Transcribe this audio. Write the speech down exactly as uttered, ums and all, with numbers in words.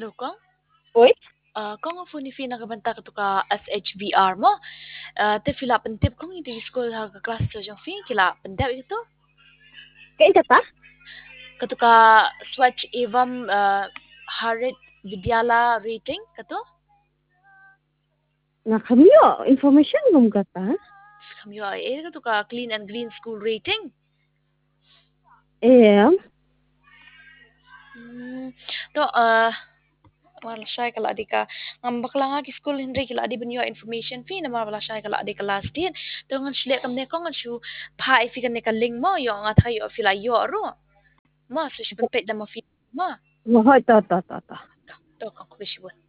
Hello kong. Oi? Uh, kong ang phone ni Fina kabanta ka to ka S H V R mo. Uh, te fila pentip kong iti school ha ka class to jang fin kila pentip ito. Kain ka ta? Kato ka Swatch Evam uh, Harit Vidyala rating kato. Na kamiyo, information gum ka ta? Kami ay eh kato ka clean and green school rating. Eh, Hmm. To uh wala siya kala di ka ngambak lang nga ki school hindi kila di banyo information fee na wala siya kala di ka last din to ngan sile kam ne ko ngan shu pa ifi kan ne ka link mo yo nga tayo fila yo ro ma so shi ban pet da ma fi ma mo hoy to to to to. to ka ko shi